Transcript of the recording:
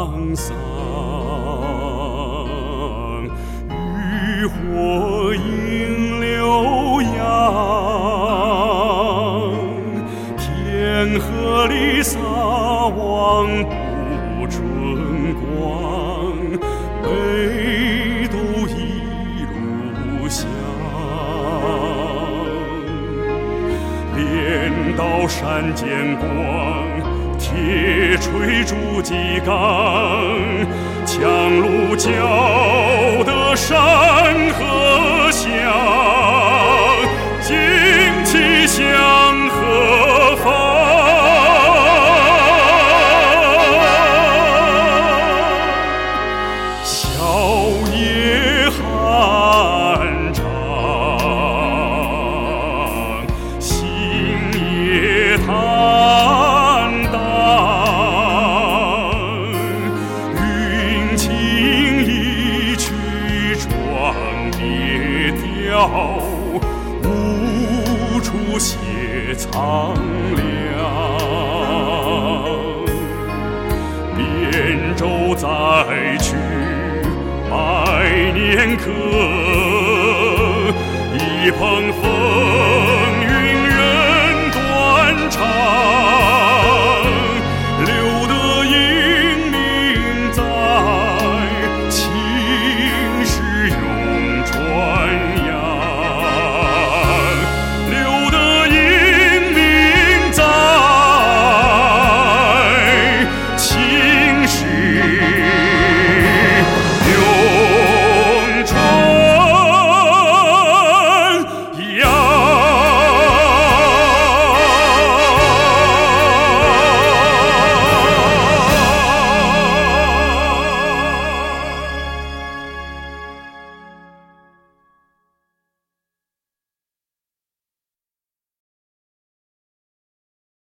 沧桑，渔火映浏阳，天河里撒网捕春光，北渡一路香。镰刀山间光，铁锤筑基岗，强弩搅得山河响，旌旗向何方？笑靨寒长，心也坦荡，云情一曲壮叠调，无处写苍凉。扁舟再去百年客，一捧风